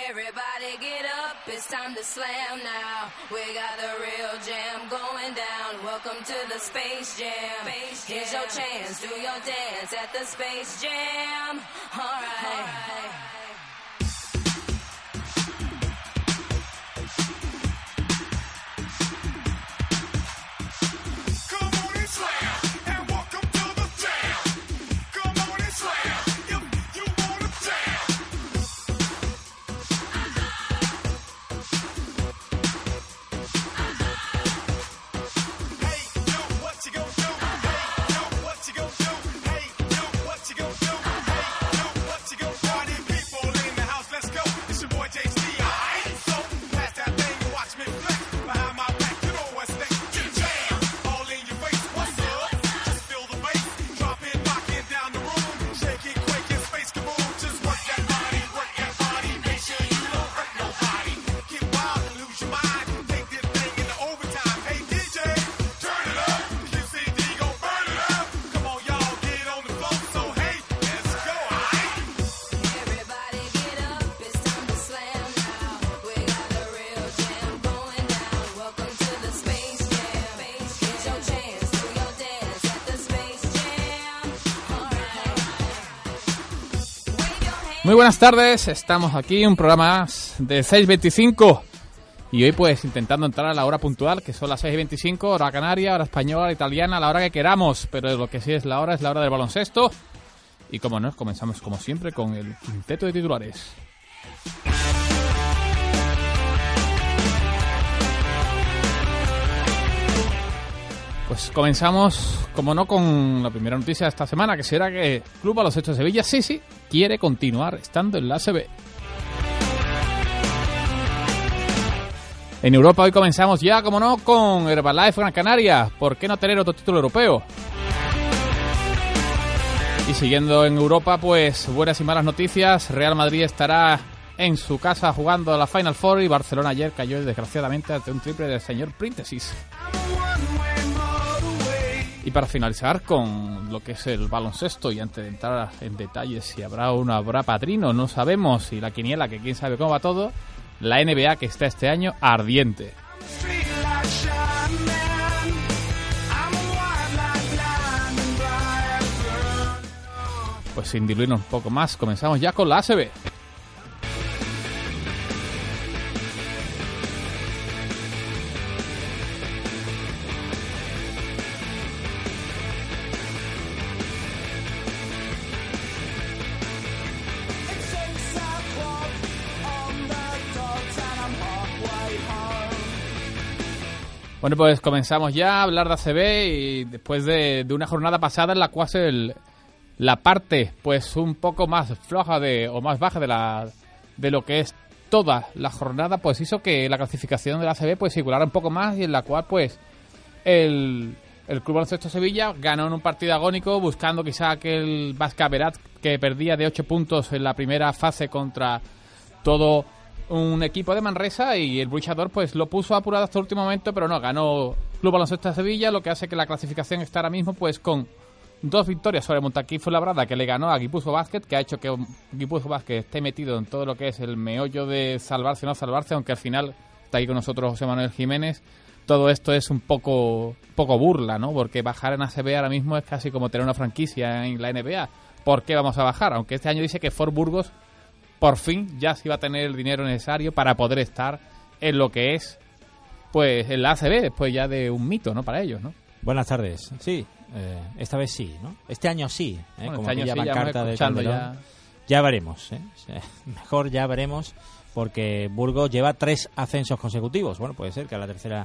Everybody get up, it's time to slam now. We got the real jam going down. Welcome to the Space Jam. Here's your chance, do your dance at the Space Jam. All right. Muy buenas tardes, estamos aquí, un programa más de 6:25 y hoy pues intentando entrar a la hora puntual, que son las 6:25, hora canaria, hora española, hora italiana, la hora que queramos, pero lo que sí es la hora del baloncesto y como no, comenzamos como siempre con el quinteto de titulares. Pues comenzamos, como no, con la primera noticia de esta semana, que será que el Club Baloncesto de Sevilla, sí, quiere continuar estando en la ACB. En Europa hoy comenzamos ya, como no, con Herbalife Gran Canaria. ¿Por qué no tener otro título europeo? Y siguiendo en Europa, pues buenas y malas noticias. Real Madrid estará en su casa jugando la Final Four y Barcelona ayer cayó desgraciadamente ante un triple del señor Príntesis. Y para finalizar con lo que es el baloncesto y antes de entrar en detalles si habrá o no habrá padrino, no sabemos, y la quiniela que quién sabe cómo va todo, la NBA que está este año ardiente. Pues sin diluirnos un poco más, comenzamos ya con la ACB. Bueno, pues comenzamos ya a hablar de ACB y después de una jornada pasada en la cual la parte pues un poco más floja o más baja de lo que es toda la jornada, pues hizo que la clasificación de la ACB pues circulara un poco más y en la cual pues el Club Baloncesto Sevilla ganó en un partido agónico buscando quizá aquel Basca Berat que perdía de 8 puntos en la primera fase contra todo un equipo de Manresa y el luchador pues lo puso apurado hasta el último momento, pero no, ganó Club Baloncesto de Sevilla, lo que hace que la clasificación esté ahora mismo pues con 2 victorias sobre Montaquí Fuenlabrada, que le ganó a Guipúzcoa Basket, que ha hecho que Guipúzcoa Basket esté metido en todo lo que es el meollo de salvarse o no salvarse, aunque al final está ahí con nosotros José Manuel Jiménez. Todo esto es un poco burla, ¿no? Porque bajar en ACB ahora mismo es casi como tener una franquicia en la NBA. ¿Por qué vamos a bajar? Aunque este año dice que Fort Burgos por fin ya se va a tener el dinero necesario para poder estar en lo que es pues en la ACB, después ya de un mito, ¿no? Para ellos, ¿no? Buenas tardes. Sí, esta vez sí, ¿no? Este año sí, bueno, como este año aquella sí, pancarta de Calderón. Ya veremos, mejor ya veremos, porque Burgos lleva 3 ascensos consecutivos. Bueno, puede ser que a la tercera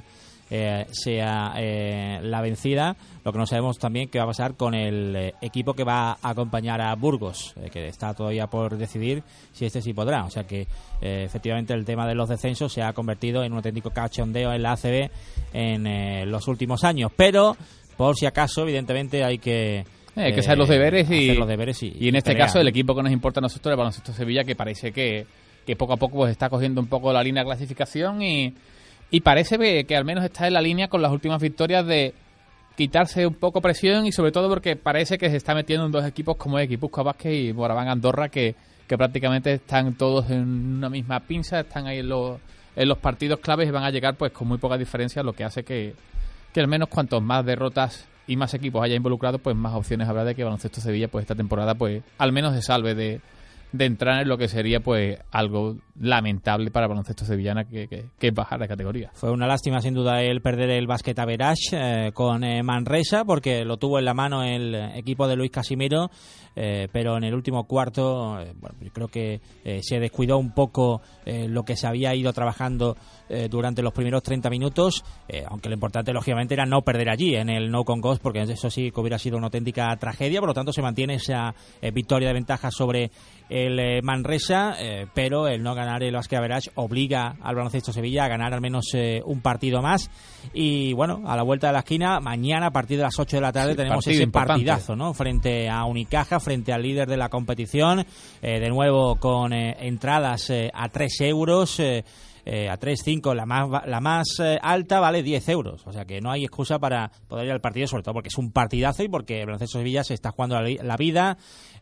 sea la vencida. Lo que no sabemos también qué va a pasar con el equipo que va a acompañar a Burgos, que está todavía por decidir si este sí podrá. O sea que efectivamente el tema de los descensos se ha convertido en un auténtico cachondeo en la ACB en los últimos años, pero por si acaso evidentemente hay que hacer los deberes y en este caso el equipo que nos importa a nosotros, el Baloncesto Sevilla, que parece que poco a poco pues está cogiendo un poco la línea de clasificación y parece que al menos está en la línea con las últimas victorias de quitarse un poco presión y sobre todo porque parece que se está metiendo en 2 equipos como Guipúzcoa Basket y Moraván Andorra que que prácticamente están todos en una misma pinza, están ahí en los partidos claves y van a llegar pues con muy poca diferencia, lo que hace que al menos cuantos más derrotas y más equipos haya involucrados, pues más opciones habrá de que Baloncesto Sevilla pues esta temporada pues al menos se salve de entrar en lo que sería pues algo lamentable para Baloncesto Sevillana, que es bajar de categoría. Fue una lástima sin duda el perder el Basket Average con Manresa, porque lo tuvo en la mano el equipo de Luis Casimiro, pero en el último cuarto bueno, creo que se descuidó un poco lo que se había ido trabajando durante los primeros 30 minutos, aunque lo importante lógicamente era no perder allí en el No Con Ghost, porque eso sí que hubiera sido una auténtica tragedia. Por lo tanto se mantiene esa victoria de ventaja sobre el Manresa, pero el no ganar el Basket Average obliga al Baloncesto Sevilla a ganar al menos un partido más. Y bueno, a la vuelta de la esquina, mañana a partir de las 8 de la tarde tenemos ese partidazo, ¿no? Frente a Unicaja, frente al líder de la competición, de nuevo con entradas a 3 euros, a 3,5, la más alta vale 10 euros, o sea que no hay excusa para poder ir al partido, sobre todo porque es un partidazo y porque el Baloncesto Sevilla se está jugando la vida.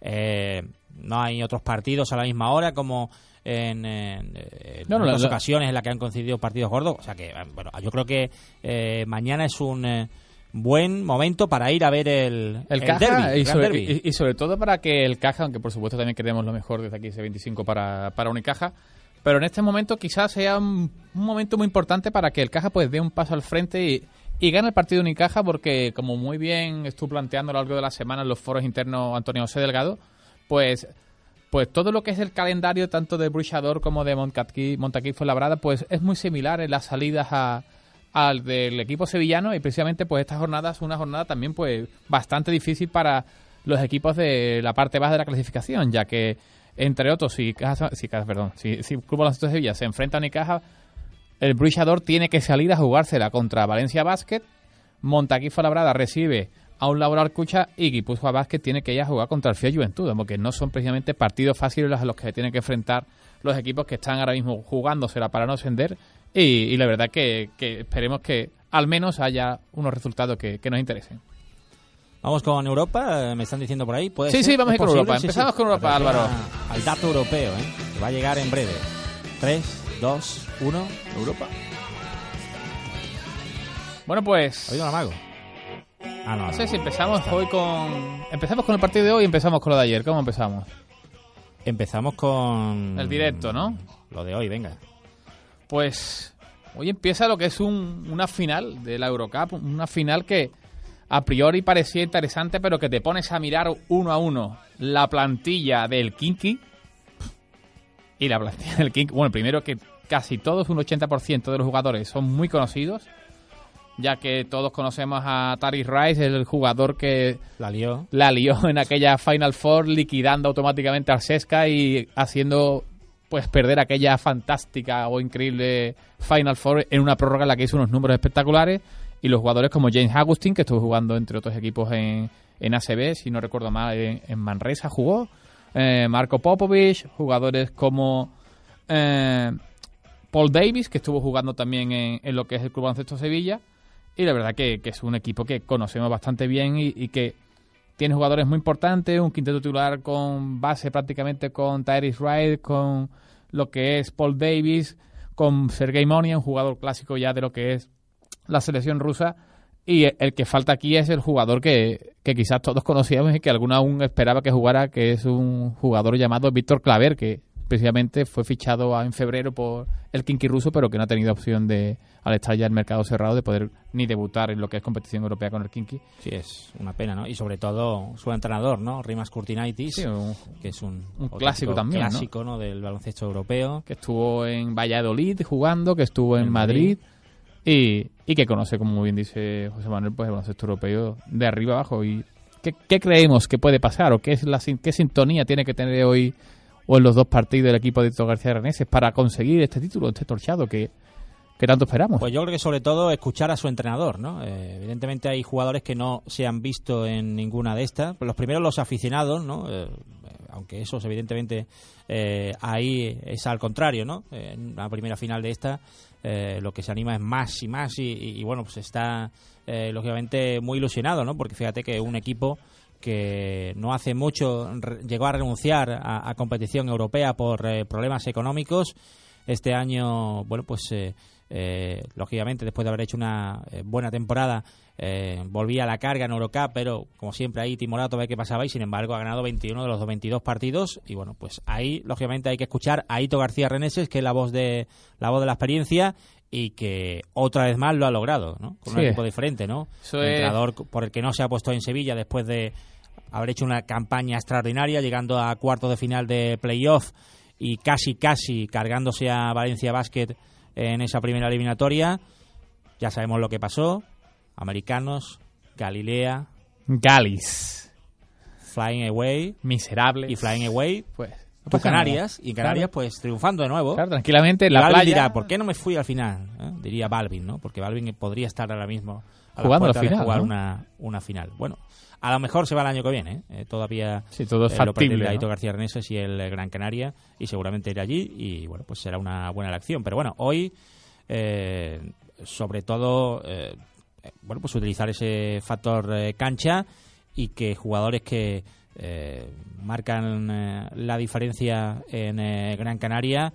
No hay otros partidos a la misma hora como en otras ocasiones en las que han coincidido partidos gordos, o sea que bueno, yo creo que mañana es un buen momento para ir a ver el Caja derbi, y sobre todo para que el Caja, aunque por supuesto también queremos lo mejor desde aquí ese 25 para Unicaja, pero en este momento quizás sea un momento muy importante para que el Caja pues dé un paso al frente y gane el partido de Unicaja, porque como muy bien estuvo planteando a lo largo de la semana en los foros internos Antonio José Delgado, pues todo lo que es el calendario tanto de Bruixador como de Montaquí Fuenlabrada pues es muy similar en las salidas al del equipo sevillano, y precisamente pues esta jornada es una jornada también pues bastante difícil para los equipos de la parte baja de la clasificación, ya que entre otros si Club Baloncesto de Sevilla se enfrenta a Unicaja, el Bruixador tiene que salir a jugársela contra Valencia Basket, Montaquí Fuenlabrada recibe a un Laboral Cucha y Guipúzcoa Basket tiene que ir a jugar contra el Fiel Juventud, porque no son precisamente partidos fáciles a los que se tienen que enfrentar los equipos que están ahora mismo jugándosela para no ascender, y la verdad que esperemos que al menos haya unos resultados que nos interesen. Vamos con Europa, me están diciendo por ahí. ¿Puede sí, ser? Sí, vamos a ir con Europa. Sí, Empezamos con Europa, Álvaro. Al dato europeo, que va a llegar en breve. 3, 2, 1, Europa. Bueno, pues... ¿Ha oído un amago? No sé si empezamos hoy con... Empezamos con el partido de hoy y empezamos con lo de ayer. ¿Cómo empezamos? Empezamos con... el directo, ¿no? Lo de hoy, venga. Pues hoy empieza lo que es una final de la Eurocup, una final que a priori parecía interesante, pero que te pones a mirar uno a uno la plantilla del Kinky y la plantilla del Kinky. Bueno, primero que casi todos, un 80% de los jugadores son muy conocidos, ya que todos conocemos a Tyrese Rice, el jugador que la lió en aquella Final Four, liquidando automáticamente a Sesca y haciendo pues perder aquella fantástica o increíble Final Four en una prórroga en la que hizo unos números espectaculares. Y los jugadores como James Agustin, que estuvo jugando entre otros equipos en ACB, si no recuerdo mal, en Manresa jugó, Marco Popovich, jugadores como Paul Davis, que estuvo jugando también en lo que es el Club Baloncesto Sevilla, y la verdad que es un equipo que conocemos bastante bien y que tiene jugadores muy importantes, un quinteto titular con base prácticamente con Tyrese Rice, con lo que es Paul Davis, con Sergei Monia, un jugador clásico ya de lo que es la selección rusa, y el que falta aquí es el jugador que quizás todos conocíamos y que alguno aún esperaba que jugara, que es un jugador llamado Víctor Claver, que precisamente fue fichado en febrero por el Kinky ruso, pero que no ha tenido opción de, al estar ya el mercado cerrado, de poder ni debutar en lo que es competición europea con el Kinky. Sí, es una pena, ¿no? Y sobre todo su entrenador, ¿no? Rimas Kurtinaitis, sí, que es un clásico también, clásico, ¿no? Del baloncesto europeo. Que estuvo en Valladolid jugando, que estuvo en Madrid. Y que conoce, como muy bien dice José Manuel, pues el baloncesto europeo de arriba abajo. ¿Y qué creemos que puede pasar? ¿O qué sintonía tiene que tener hoy o en los dos partidos del equipo de Tito García Areneses para conseguir este título, este torchado que tanto esperamos? Pues yo creo que sobre todo escuchar a su entrenador, ¿no? Evidentemente hay jugadores que no se han visto en ninguna de estas. Pues los primeros, los aficionados, ¿no? Aunque esos evidentemente ahí es al contrario, ¿no? En la primera final de esta lo que se anima es más y más y bueno, pues está lógicamente muy ilusionado, ¿no? Porque fíjate que un equipo que no hace mucho llegó a renunciar a competición europea por problemas económicos. Este año, bueno, pues lógicamente después de haber hecho una buena temporada, volvía a la carga en Eurocup, pero como siempre ahí timorato a ver qué pasaba, y sin embargo ha ganado 21 de los 22 partidos. Y bueno, pues ahí lógicamente hay que escuchar a Ito García Reneses, que es la voz de la experiencia, y que otra vez más lo ha logrado, ¿no? Con un equipo diferente, ¿no? Un entrenador por el que no se ha puesto en Sevilla después de haber hecho una campaña extraordinaria, llegando a cuartos de final de playoff y casi cargándose a Valencia Basket en esa primera eliminatoria. Ya sabemos lo que pasó. Americanos, Galilea, Galis, Flying Away, miserables, y Flying Away, pues no Canarias, y en Canarias pues triunfando de nuevo. Claro, tranquilamente en la Balvin playa. Dirá, ¿por qué no me fui al final? Diría Balvin, ¿no? Porque Balvin podría estar ahora mismo a jugando las puertas final, de jugar, ¿no? una final. Bueno, a lo mejor se va el año que viene, todavía sí, todo es lo factible, pretende ¿no? Aito García Reneses y el Gran Canaria, y seguramente irá allí, y bueno, pues será una buena elección. Pero bueno, hoy sobre todo bueno, pues utilizar ese factor cancha, y que jugadores que marcan la diferencia en Gran Canaria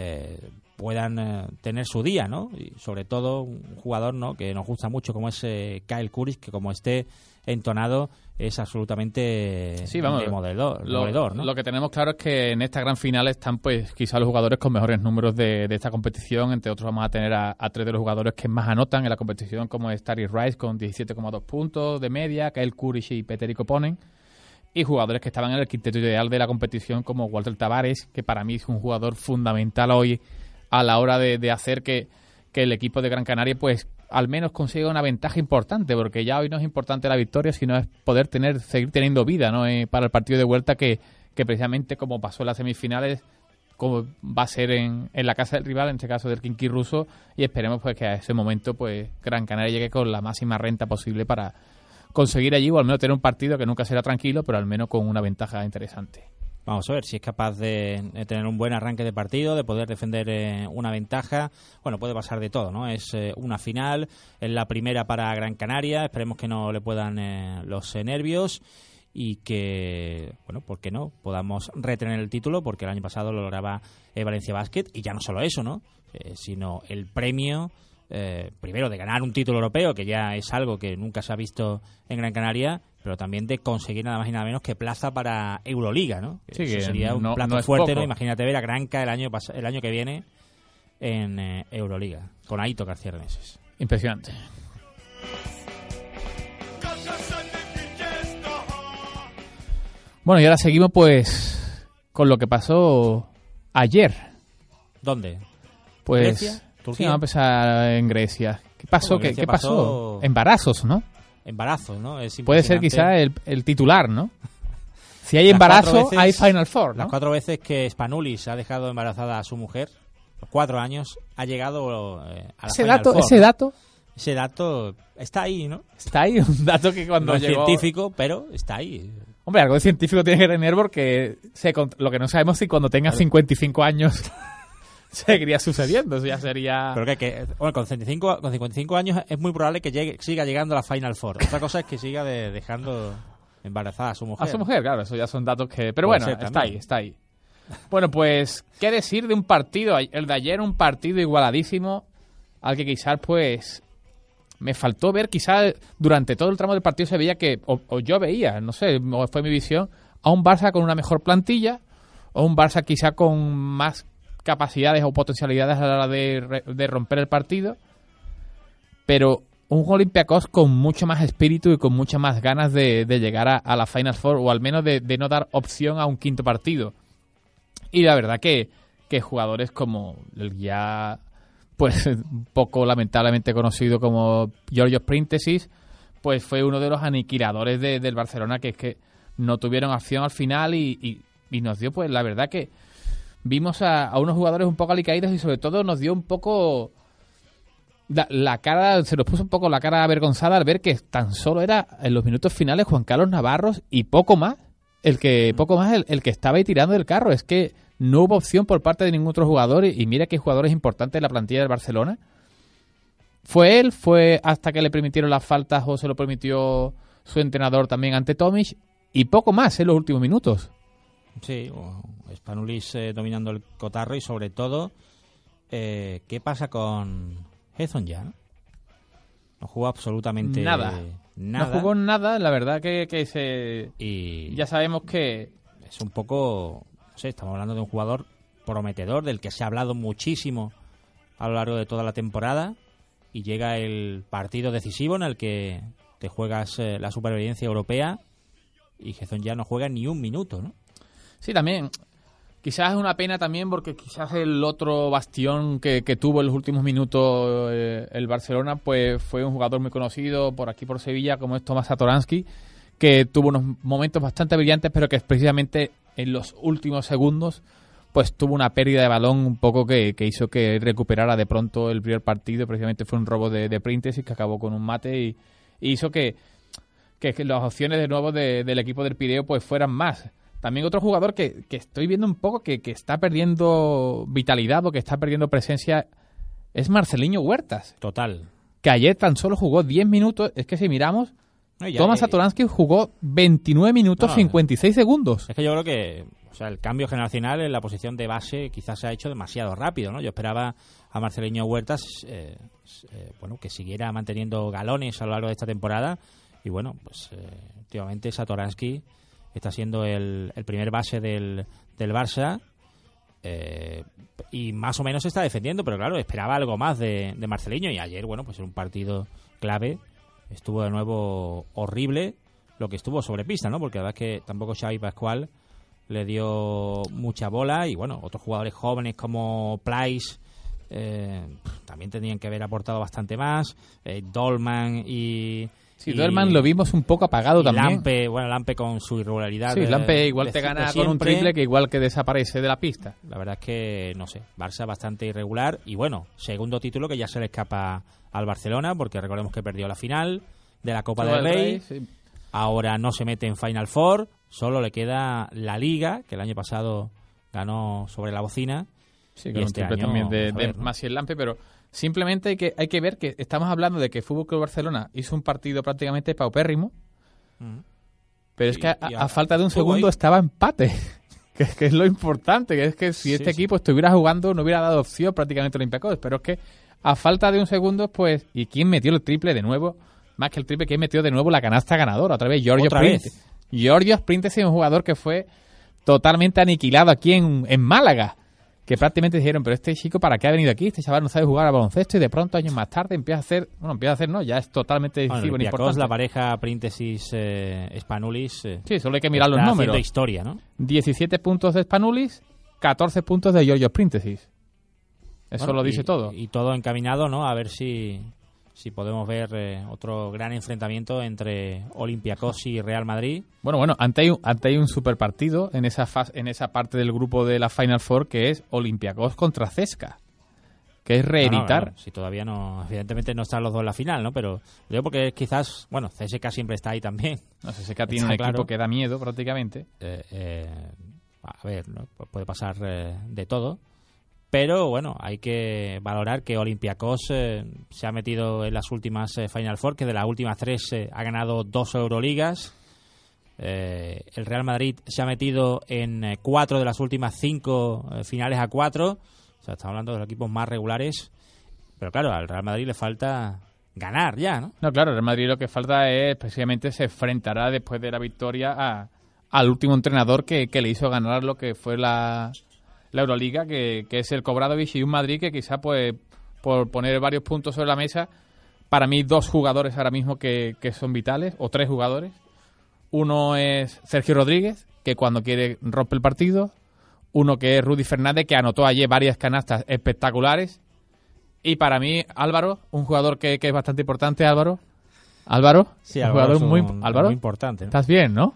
puedan tener su día, ¿no? Y sobre todo un jugador, ¿no?, que nos gusta mucho, como es Kyle Kuric, que como esté entonado es absolutamente demoledor, ¿no? Lo que tenemos claro es que en esta gran final están pues quizá los jugadores con mejores números de esta competición. Entre otros vamos a tener a tres de los jugadores que más anotan en la competición, como es Tari Rice con 17,2 puntos de media, Kyle Kuric y Petteri Koponen, y jugadores que estaban en el quinteto ideal de la competición, como Walter Tavares, que para mí es un jugador fundamental hoy a la hora de hacer que el equipo de Gran Canaria pues al menos consiga una ventaja importante, porque ya hoy no es importante la victoria, sino es poder seguir teniendo vida, ¿no? Para el partido de vuelta, que precisamente como pasó en las semifinales, como va a ser en la casa del rival, en este caso del Khimki ruso, y esperemos pues que a ese momento pues Gran Canaria llegue con la máxima renta posible para conseguir allí, o al menos tener un partido que nunca será tranquilo, pero al menos con una ventaja interesante. Vamos a ver si es capaz de tener un buen arranque de partido, de poder defender una ventaja. Bueno, puede pasar de todo, ¿no? Es una final, es la primera para Gran Canaria. Esperemos que no le puedan los nervios, y que, bueno, ¿por qué no?, podamos retener el título, porque el año pasado lo lograba Valencia Basket. Y ya no solo eso, ¿no?, sino el premio, primero de ganar un título europeo, que ya es algo que nunca se ha visto en Gran Canaria, pero también de conseguir nada más y nada menos que plaza para Euroliga, ¿no? Sí, eso que sería un plato no fuerte, poco, ¿no? Imagínate ver a Granca el año que viene en Euroliga, con Aito García Reneses. Impresionante. Bueno, y ahora seguimos pues con lo que pasó ayer. ¿Dónde? Pues ¿Grecia? ¿Turquía? Sí, vamos a empezar en Grecia. ¿Qué pasó? ¿Qué pasó? Embarazos, ¿no? Embarazos, ¿no? Es puede ser quizá el titular, ¿no? Si hay embarazo, hay Final Four, ¿no? Las 4 veces que Spanoulis ha dejado embarazada a su mujer, los 4 años, ha llegado a la Final Four. Ese dato está ahí, ¿no? Está ahí, un dato que cuando no llegó... es científico, pero está ahí. Hombre, algo de científico tiene que tener, porque lo que no sabemos es si cuando tenga 55 años seguiría sucediendo. Eso ya sería... Pero bueno, con 55 años es muy probable que siga llegando a la Final Four. Otra cosa es que siga dejando embarazada a su mujer. A su mujer, claro, eso ya son datos que... Pero bueno, está ahí. Bueno, pues, ¿qué decir de un partido? El de ayer, un partido igualadísimo, al que quizás, pues, me faltó ver, quizás durante todo el tramo del partido se veía que, o yo veía, no sé, fue mi visión, a un Barça con una mejor plantilla, o un Barça quizá con más capacidades o potencialidades a la hora de romper el partido, pero un Olympiacos con mucho más espíritu y con muchas más ganas de llegar a la Final Four, o al menos de no dar opción a un quinto partido. Y la verdad que jugadores como el ya pues un poco lamentablemente conocido como Georgios Príntesis, pues fue uno de los aniquiladores del Barcelona, que es que no tuvieron acción al final, y nos dio, pues la verdad que vimos a unos jugadores un poco alicaídos, y sobre todo nos dio un poco la cara, se nos puso un poco la cara avergonzada al ver que tan solo era en los minutos finales Juan Carlos Navarros y poco más el que estaba ahí tirando del carro. Es que no hubo opción por parte de ningún otro jugador, y mira que hay jugadores importantes de la plantilla del Barcelona. Fue hasta que le permitieron las faltas, o se lo permitió su entrenador también ante Tomic, y poco más en los últimos minutos. Sí, Spanoulis dominando el cotarro y sobre todo, ¿qué pasa con Hezon ya? No jugó absolutamente nada. No jugó nada, la verdad que y ya sabemos que es un poco, no sé, estamos hablando de un jugador prometedor del que se ha hablado muchísimo a lo largo de toda la temporada y llega el partido decisivo en el que te juegas la supervivencia europea y Hezon ya no juega ni un minuto, ¿no? Sí, también. Quizás es una pena también porque quizás el otro bastión que tuvo en los últimos minutos el Barcelona pues fue un jugador muy conocido por aquí por Sevilla como es Tomás Satoransky, que tuvo unos momentos bastante brillantes pero que precisamente en los últimos segundos pues tuvo una pérdida de balón un poco que hizo que recuperara de pronto el primer partido. Precisamente fue un robo de Príntesis que acabó con un mate y hizo que las opciones de nuevo del equipo del Pireo pues fueran más. También otro jugador que estoy viendo un poco que está perdiendo vitalidad o que está perdiendo presencia es Marceliño Huertas. Total. Que ayer tan solo jugó 10 minutos. Es que si miramos, Tomás Satoransky jugó 29 minutos 56 segundos. Es que yo creo que el cambio generacional en la posición de base quizás se ha hecho demasiado rápido, ¿no? Yo esperaba a Marceliño Huertas que siguiera manteniendo galones a lo largo de esta temporada y bueno, pues últimamente Satoransky está siendo el primer base del Barça y más o menos se está defendiendo, pero claro, esperaba algo más de Marceliño y ayer, bueno, pues en un partido clave estuvo de nuevo horrible lo que estuvo sobre pista, ¿no? Porque la verdad es que tampoco Xavi Pascual le dio mucha bola y bueno, otros jugadores jóvenes como Plais también tenían que haber aportado bastante más, Dolman y... Sí, Dolman lo vimos un poco apagado también. Lampe con su irregularidad. Sí, Lampe igual te gana con un triple que igual que desaparece de la pista. La verdad es que, no sé, Barça bastante irregular. Y bueno, segundo título que ya se le escapa al Barcelona, porque recordemos que perdió la final de la Copa del Rey. Sí. Ahora no se mete en Final Four, solo le queda la Liga, que el año pasado ganó sobre la bocina. Sí, con un triple también de Maciel Lampe, pero... Simplemente hay que ver que estamos hablando de que el Fútbol Club Barcelona hizo un partido prácticamente paupérrimo, pero es que a falta de un segundo estaba empate, que es lo importante, que es que si este equipo estuviera jugando no hubiera dado opción prácticamente a Olympiacos, pero es que a falta de un segundo, pues, ¿y quién metió el triple de nuevo? Más que el triple, ¿quién metió de nuevo la canasta ganadora? Otra vez, Giorgio Príntesis. Giorgio Príntesis es un jugador que fue totalmente aniquilado aquí en Málaga. Que prácticamente dijeron, pero este chico, ¿para qué ha venido aquí? Este chaval no sabe jugar al baloncesto y de pronto, años más tarde, empieza a hacer, no, ya es totalmente decisivo y importante. La pareja Príntesis Spanoulis. Sí, solo hay que mirar los números. Haciendo historia, ¿no? 17 puntos de Spanoulis, 14 puntos de Giorgio Príntesis. Eso lo dice todo. Y todo encaminado, ¿no? A ver si podemos ver otro gran enfrentamiento entre Olympiacos y Real Madrid. Bueno, ante hay un super partido en esa parte del grupo de la Final Four que es Olympiacos contra CSKA, que es reeditar. Si todavía no, evidentemente no están los dos en la final, ¿no? Pero yo porque quizás, CSKA siempre está ahí también. No, CSKA tiene un equipo que da miedo prácticamente. A ver, ¿no? Puede pasar de todo. Pero bueno, hay que valorar que Olympiacos se ha metido en las últimas Final Four, que de las últimas 3 ha ganado 2 Euroligas. El Real Madrid se ha metido en 4 de las últimas 5 finales a 4. O sea, estamos hablando de los equipos más regulares. Pero claro, al Real Madrid le falta ganar ya, ¿no? No, claro, al Real Madrid lo que falta es, precisamente, se enfrentará después de la victoria al último entrenador que le hizo ganar lo que fue la Euroliga, que es el Obradović, y un Madrid que quizá, pues, por poner varios puntos sobre la mesa, para mí 2 jugadores ahora mismo que son vitales, o 3 jugadores. Uno es Sergio Rodríguez, que cuando quiere rompe el partido. Uno que es Rudy Fernández, que anotó ayer varias canastas espectaculares. Y para mí, Álvaro, un jugador que es bastante importante, Álvaro. Sí, un jugador muy importante, ¿no? ¿Estás bien, no?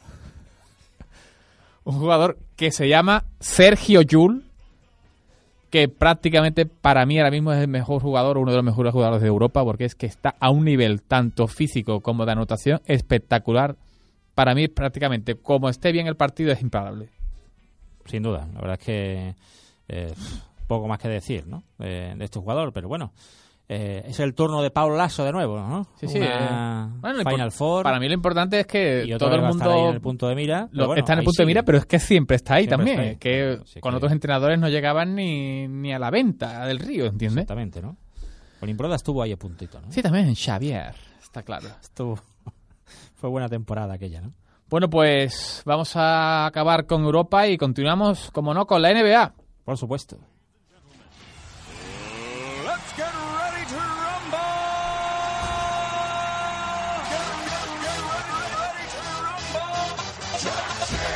Un jugador que se llama Sergio Llull, que prácticamente para mí ahora mismo es el mejor jugador, uno de los mejores jugadores de Europa, porque es que está a un nivel tanto físico como de anotación espectacular. Para mí, prácticamente, como esté bien el partido, es imparable. Sin duda, la verdad es que poco más que decir, ¿no? De este jugador, pero bueno. es el turno de Pau Lasso de nuevo, ¿no? Sí, sí. Bueno, Final Four. Para mí lo importante es que y todo el va a estar ahí mundo en el punto de mira. está en el punto de mira, pero es que siempre está ahí Siempre también. está ahí. Que Sí, con que- otros entrenadores no llegaban ni a la venta del Río, ¿entiendes? Exactamente, ¿no? Con Imbroda estuvo ahí a puntito, ¿no? Sí, también Xavier, está claro. Estuvo... Fue buena temporada aquella, ¿no? Bueno, pues vamos a acabar con Europa y continuamos, como no, con la NBA. Por supuesto. Let's get ready to rumble! Get ready to rumble!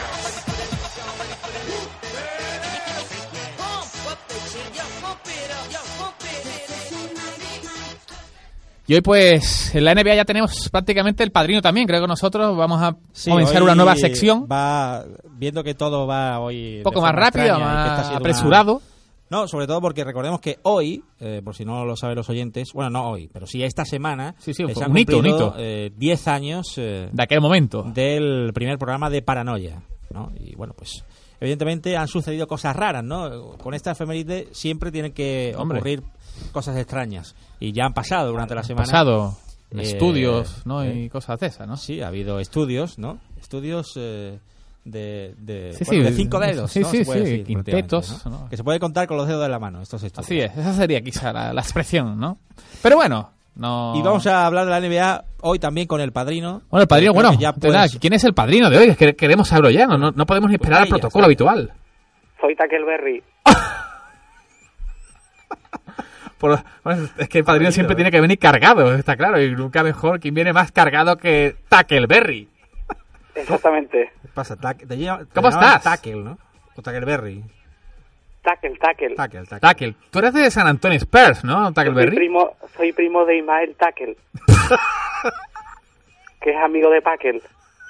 Y hoy, pues, en la NBA ya tenemos prácticamente el padrino también. Creo que nosotros vamos a Sí, comenzar hoy una nueva sección. Va viendo que todo va hoy Un poco más rápido, más apresurado. No, sobre todo porque recordemos que hoy, por si no lo saben los oyentes, bueno, no hoy, pero sí esta semana, Sí, sí, se han un hito, un cumplido, hito. 10 años De aquel momento. del primer programa de Paranoia, ¿no? Y bueno, pues evidentemente han sucedido cosas raras, ¿no? Con esta efeméride siempre tienen que Hombre. ocurrir cosas extrañas. Y ya han pasado durante la semana. Pasado, Eh, estudios, ¿no? Y cosas de esas, ¿no? Sí, ha habido estudios, ¿no? Estudios de Sí, bueno, sí, de 5 dedos, sí, ¿no? sí, Se puede sí, decir, quintetos, prácticamente, ¿no? ¿no? Que se puede contar con los dedos de la mano, estos estudios. Así es, esa sería quizá la expresión, ¿no? Pero bueno, no... Y vamos a hablar de la NBA hoy también con el padrino. Bueno, el padrino, Creo bueno, que ya de nada, puedes- ¿quién es el padrino de hoy? Es que queremos saberlo ya, no podemos ni esperar al vaya, protocolo sabe. habitual. Soy Tackleberry. Bueno, es que el padrino siempre tiene que venir cargado, está claro, y nunca mejor quien viene más cargado que Tackleberry. Exactamente. ¿Qué pasa? Te llamas estás? Tackle, ¿no? O Tackleberry. Tackle. Tackle. Tackle, tú eres de San Antonio Spurs, ¿no, Soy Tackleberry? primo de Ismael Tackle. Que es amigo de Packle.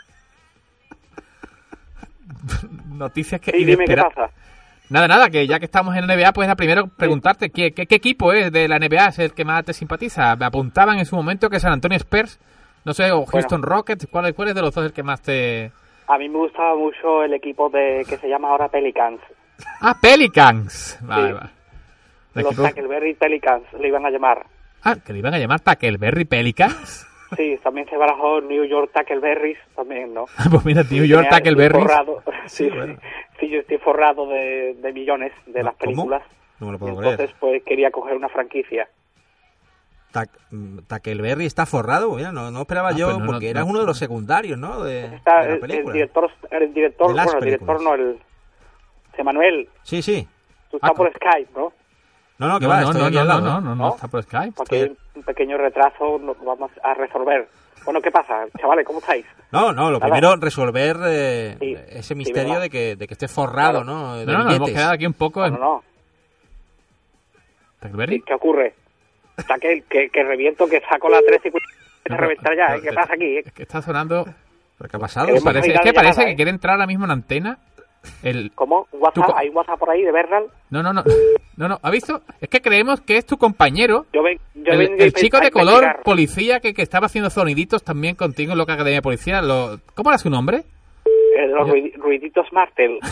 Noticias que Y dime qué inesperadas. pasa. Nada, que ya que estamos en la NBA, pues primero preguntarte, ¿qué equipo es de la NBA es el que más te simpatiza? Me apuntaban en su momento que San Antonio Spurs, no sé, o Houston Rockets, ¿cuál es de los dos el que más te...? A mí me gustaba mucho el equipo que se llama ahora Pelicans. Ah, Pelicans. Vale, Sí. vale. El Los equipo- Tackleberry Pelicans le iban a llamar. Ah, que le iban a llamar Tackleberry Pelicans. Sí, también se barajó New York Tackleberries, también, ¿no? Pues mira, New York Tenía- Tackleberry. forrado- Sí, bueno. sí, yo estoy forrado de millones de las ¿Cómo? películas. No me lo Y puedo entonces, creer. pues quería coger una franquicia. Tackleberry está forrado, mira, no esperaba yo, pues no, porque no, eras no. uno de los secundarios, ¿no? De Está la el película. director, De las bueno, el director películas. no, el Manuel, Sí, sí. tú estás Ah, por Skype, ¿no? No, que va, estoy aquí al lado. No, está por Skype. Porque hay un pequeño retraso, lo vamos a resolver. Bueno, ¿qué pasa, chavales? ¿Cómo estáis? No, lo Nada. primero resolver Sí, ese sí, misterio venga. de que esté forrado, Claro. ¿no? De No, nos hemos billetes. quedado aquí un poco en... No. ¿Tackleberry? Sí, ¿qué ocurre? Está que reviento, que saco la 3 y a reventar ya, ¿eh? ¿Qué pasa aquí? Es que está sonando... ¿Pero qué ha pasado? Queremos Parece, oír es que la parece llamada, que ¿eh? quiere entrar ahora mismo en la antena. ¿Cómo? ¿WhatsApp? ¿Hay WhatsApp por ahí de Bernal? No, ¿ha visto? Es que creemos que es tu compañero, Yo el chico de color investigar. policía que estaba haciendo soniditos también contigo en la Academia de Policía. ¿Cómo era su nombre? Los ruiditos Martel.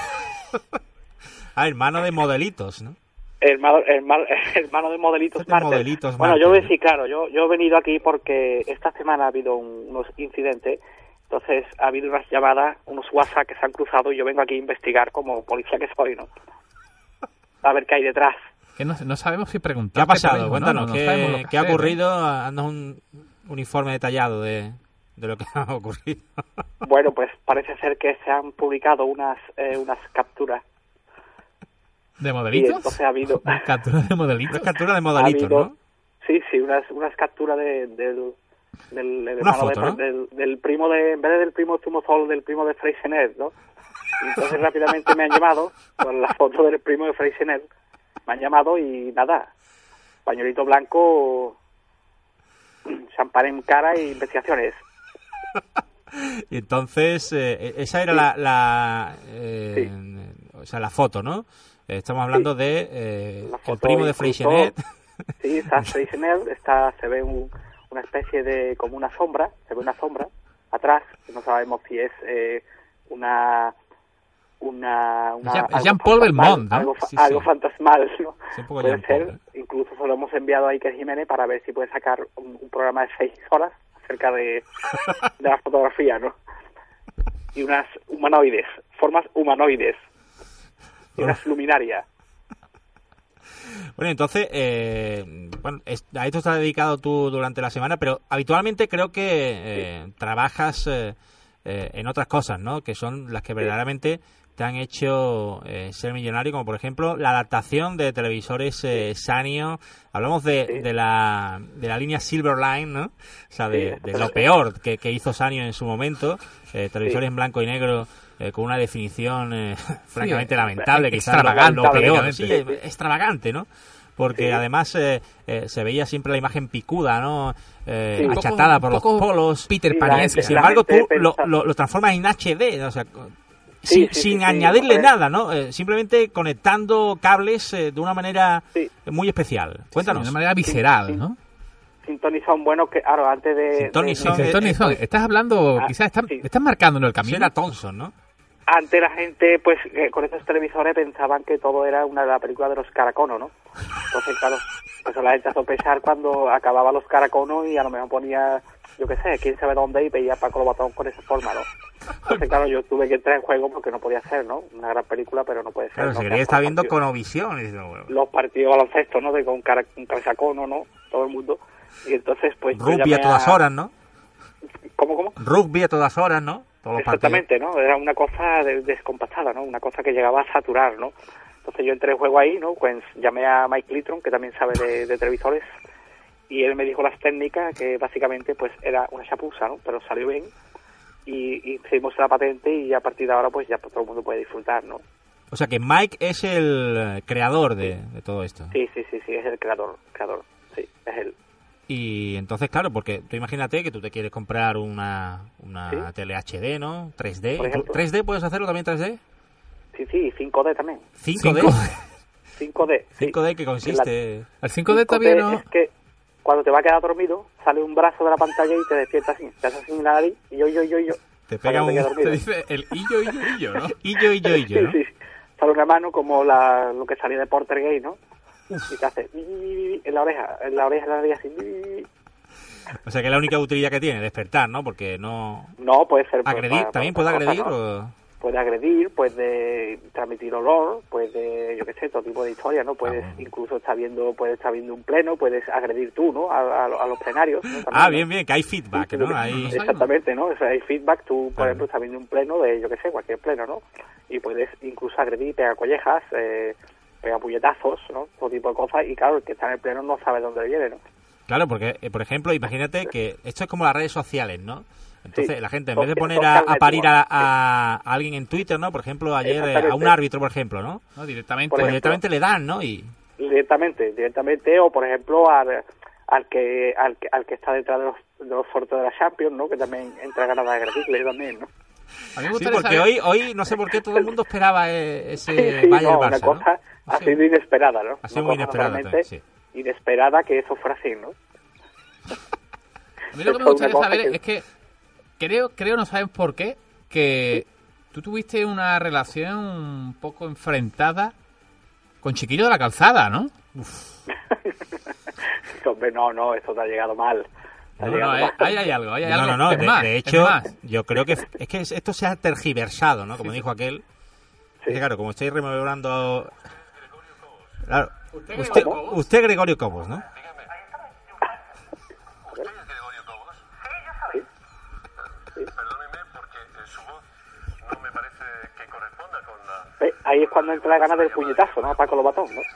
Hermano de modelitos, ¿no? Hermano de modelitos Este Martel. modelitos Bueno, Martel, yo voy a ¿no? decir, claro, yo he venido aquí porque esta semana ha habido unos incidentes. Entonces ha habido unas llamadas, unos WhatsApp que se han cruzado y yo vengo aquí a investigar como policía que soy, ¿no? A ver qué hay detrás. Que no sabemos si preguntar. ¿Qué ha pasado? Cuéntanos, ¿qué ha ocurrido? ocurrido? Haznos un informe detallado de lo que ha ocurrido. Bueno, pues parece ser que se han publicado unas capturas. ¿De Y modelitos? entonces ha habido... ¿Captura de modelitos? Una captura de ha modelitos, habido- ¿no? Sí, unas capturas del Una hermano foto, ¿no? del primo de... En vez del primo Tumozol, del primo de Freixenet, ¿no? Y entonces rápidamente me han llamado con la foto del primo de Freixenet. Me han llamado y nada, pañuelito blanco, champán en cara e investigaciones. Y entonces, esa era Sí. o sea, la foto, ¿no? Estamos hablando de La el foto primo de incluso- Freixenet. Sí, está Freixenet, se ve una especie de, como una sombra, atrás, que no sabemos si es una Es algo Jean-Paul fantasmal, Belmont, ¿no? Algo, Sí, algo sí. fantasmal, ¿no? Sí, un poco Puede Jean-Paul, ser, incluso se lo hemos enviado a Iker Jiménez para ver si puede sacar un programa de 6 horas acerca de la fotografía, ¿no? Y unas humanoides, formas humanoides, y unas luminarias. Bueno, entonces, a esto estás dedicado tú durante la semana, pero habitualmente creo que trabajas en otras cosas, ¿no? Que son las que verdaderamente te han hecho ser millonario, como por ejemplo la adaptación de televisores Sanyo. Hablamos de la línea Silverline, ¿no? O sea, de lo peor que hizo Sanyo en su momento, televisores en blanco y negro con una definición francamente lamentable, quizás lo peor, extravagante, ¿no? Porque además se veía siempre la imagen picuda, ¿no? Achatada por los polos. Peter Pan-esque. Sin embargo, tú lo transformas en HD, ¿no? O sea, sin añadirle nada, ¿no? Simplemente conectando cables de una manera muy especial. Cuéntanos. De una manera visceral, ¿no? Sintonizón bueno que, claro, antes de... Sintonizón. Estás hablando, quizás estás marcándonos el camino. Era Thompson, ¿no? Antes la gente, pues, con estos televisores pensaban que todo era la película de los Caraconos, ¿no? Entonces, claro, pues la gente a sospechar cuando acababa los Caraconos y a lo mejor ponía, yo qué sé, quién sabe dónde, y veía Paco Lobatón con esa forma, ¿no? Entonces, claro, yo tuve que entrar en juego porque no podía ser, ¿no? Una gran película, pero no puede ser. Claro, ¿no? se quería estar viendo Conovisión. Los partidos de baloncesto, ¿no? Con un cabezacono, ¿no? Todo el mundo. Y entonces, pues... Rugby a todas horas, ¿no? ¿Cómo? Rugby a todas horas, ¿no? Exactamente, ¿no? Era una cosa descompasada, ¿no? Una cosa que llegaba a saturar, ¿no? Entonces yo entré en juego ahí, ¿no? Pues llamé a Mike Litron, que también sabe de televisores, y él me dijo las técnicas, que básicamente pues era una chapuza, ¿no? Pero salió bien, y hicimos la patente, y a partir de ahora pues ya todo el mundo puede disfrutar, ¿no? O sea que Mike es el creador de todo esto. Sí, es el creador, sí, es él. Y entonces, claro, porque tú imagínate que tú te quieres comprar una tele HD, ¿no? 3D. ¿3D puedes hacerlo también 3D? Sí, 5D también. ¿5D? 5D. Sí. ¿5D qué consiste? El 5D todavía no... Es que cuando te va a quedar dormido, sale un brazo de la pantalla y te despierta así. Te hace así en la nariz y yo. Te pega Te dice el illo, ¿no? Illo, ¿no? Sí. Sale una mano como lo que salía de Portergate, ¿no? Y te hace en la oreja así. O sea que es la única utilidad que tiene, despertar, ¿no? Porque no... No, puede ser... ¿Agredir? ¿También puede agredir? ¿No? Puede agredir, puede transmitir olor, puede, yo qué sé, todo tipo de historias, ¿no? Puedes incluso estar viendo un pleno, puedes agredir tú, ¿no? A los plenarios, ¿no? También, bien, que hay feedback, ¿no? Exactamente, ¿no? O sea, hay feedback, tú, por ejemplo, estás viendo un pleno de, yo qué sé, cualquier pleno, ¿no? Y puedes incluso agredir, pegar collejas, pega puñetazos, ¿no? Todo tipo de cosas, y claro, el que está en el pleno no sabe dónde viene, ¿no? Claro, porque, por ejemplo, imagínate que esto es como las redes sociales, ¿no? Entonces, la gente, en vez de poner a parir a alguien en Twitter, ¿no? Por ejemplo, ayer a un árbitro, por ejemplo, ¿no? Directamente le dan, ¿no? Directamente, o por ejemplo, al que está detrás de los sorteos de la Champions, ¿no? Que también entra ganas de agredirle también, ¿no? A mí me sí, porque hoy no sé por qué todo el mundo esperaba ese Bayern Barça, una cosa ha sido inesperada, ¿no? Ha sido muy inesperada, sí. Inesperada que eso fuera así, ¿no? A mí lo que me gustaría saber es que creo no sabes por qué, que tú tuviste una relación un poco enfrentada con Chiquillo de la Calzada, ¿no? Hombre, no, eso te ha llegado mal. Hay algo. No, de hecho, yo creo que es que esto se ha tergiversado, ¿no? Como dijo aquel. Sí. Que, claro, como estoy rememorando... Claro, usted Gregorio Cobos, ¿no? Ahí es cuando entra la gana del puñetazo, ¿no? A Paco Lobatón, ¿no?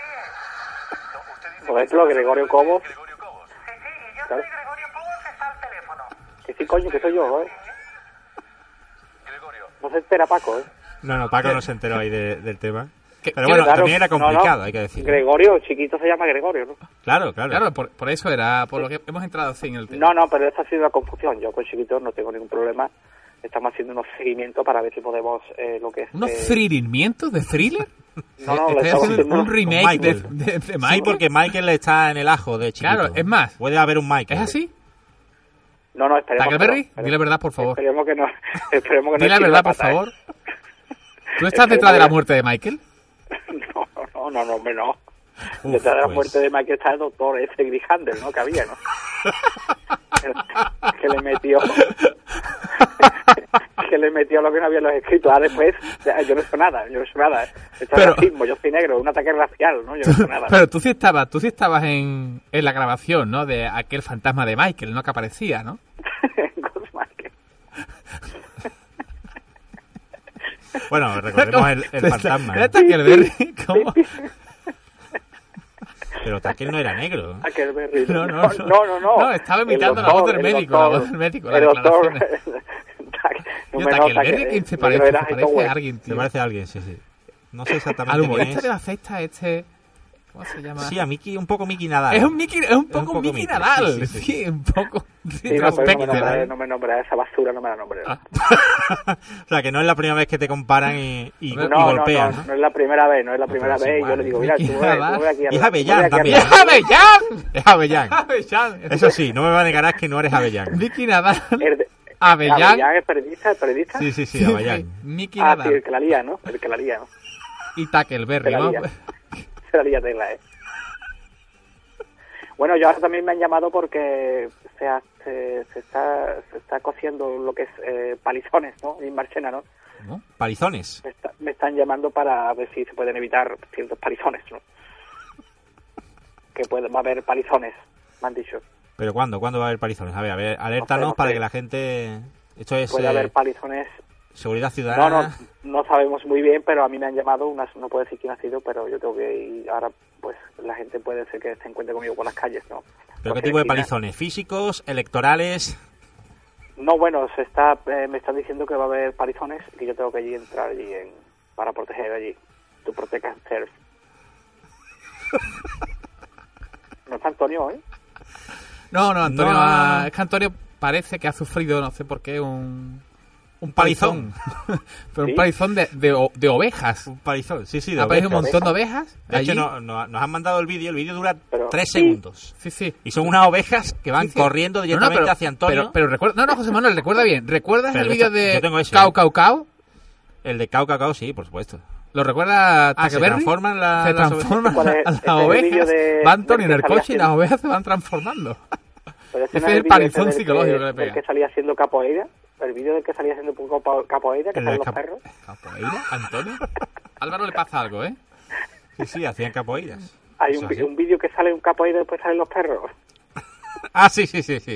Por ejemplo, Gregorio Cobos. Sí, y yo soy Gregorio Cobos, que está al teléfono. Que sí, coño, que soy yo, ¿eh? Gregorio. No se entera Paco, ¿eh? No, Paco no se enteró ahí del tema. Pero bueno, claro, también era complicado, hay que decir. Gregorio, chiquito se llama Gregorio, ¿no? Claro, por eso era, por lo que hemos entrado así en el tema. No, pero esa ha sido la confusión. Yo con chiquito no tengo ningún problema. Estamos haciendo unos seguimientos para ver si podemos lo que es... ¿Unos thrillimientos de thriller? No, estoy haciendo un remake de Michael. Sí, porque Michael está en el ajo de chiquito. Claro, es más. Puede haber un Michael. ¿Es así? No, esperemos ¿Tackleberry? Dile la verdad, por favor. Esperemos que no. Dile la verdad, por favor. ¿Tú estás detrás de la muerte de Michael? No, hombre, no. Detrás de la pues. muerte de Michael está el doctor ese Grijander, ¿no? Que había, ¿no? que le metió... que le metió lo que no había en los escritos. Después, yo no sé nada. Esto es Pero- racismo, yo soy negro, un ataque racial, ¿no? Yo no sé nada. Pero tú sí estabas en la grabación, ¿no? De aquel fantasma de Michael, ¿no? Que aparecía, ¿no? Ghost Michael. Bueno, recordemos el fantasma. Era Tackleberry, ¿cómo? Pero Tackle no era negro. Tackleberry. No. No, estaba imitando la voz del médico, la voz del médico, las El doctor... declaraciones. no Yo, me nota Tackleberry, ¿quién se parece? era Se parece Hightower. a alguien, Se tío. parece a alguien, sí. No sé Al exactamente quién humorista es. de la cesta, ¿cómo se llama? Sí, a Mickey, un poco Mickey Nadal. Es un poco Mickey Nadal. sí. Sí, un poco. Sí, no, pero no Spectre. me nombra esa basura, no me la nombre. O sea, que no es la primera vez que te comparan y No, golpean, no es la primera vez, Pero es Yo igual, le digo, mira, tú Mickey ve Nadal. aquí. Y es Avellán también. ¡Es Avellán! Es Avellán. Avellán. Eso sí, no me va a negar que no eres Avellán. Mickey Nadal. Avellán Avellán. es periodista. Sí, Avellán. Mickey Ah, sí, Nadal. el que la lía, ¿no? Y Tackleberry, Se la ¿no? lía. Se la lía tela, Bueno, yo ahora también me han llamado porque se está cociendo lo que es palizones, ¿no? En Marchena, ¿no? ¿No? Palizones. Me están llamando para ver si se pueden evitar ciertos palizones, ¿no? Va a haber palizones, me han dicho. ¿Pero cuándo? ¿Cuándo va a haber palizones? A ver, alértanos No sé. para que la gente... Esto es Puede haber palizones. seguridad ciudadana. No sabemos muy bien, pero a mí me han llamado, no puedo decir quién ha sido, pero yo tengo que ir ahora, pues la gente puede ser que se encuentre conmigo por las calles, ¿no? ¿Pero qué Pues, tipo de esquina. palizones? ¿Físicos? ¿Electorales? No, bueno, me están diciendo que va a haber palizones y que yo tengo que entrar allí para proteger allí. Tu protecas self. No está Antonio, ¿eh? No, Antonio. No. Es que Antonio parece que ha sufrido, no sé por qué, un palizón. Pero ¿Sí? un palizón de ovejas. Un palizón, sí, de Ha aparecido un ovejas. montón de ovejas. De hecho, allí. nos han mandado el vídeo dura Pero- 3 sí. segundos. Sí. Y son unas ovejas que van Sí, sí. corriendo directamente pero, hacia Antonio. Pero recuerda, no, José Manuel, recuerda bien. ¿Recuerdas Pero el vídeo yo tengo de ese, Cao ¿eh? Cao Cao? El de Cao, sí, por supuesto. ¿Lo recuerda Ah, ¿se Tackleberry? transforman las Se ovejas? transforman ¿Cuál es? las Este es el ovejas. vídeo de- Va Antonio en del el que salía coche y las haciendo- ovejas se van transformando. Pero Ese no es el vídeo palizón del psicológico que le del pega. que salía haciendo capoeira. El vídeo del que salía haciendo capoeira, que El salen de los perros. ¿Capoeira? ¿Antonio? Álvaro le pasa algo, ¿eh? Sí, hacían capoeiras. Hay Eso sí. un vídeo que sale un capoeira y después salen los perros. Ah, sí.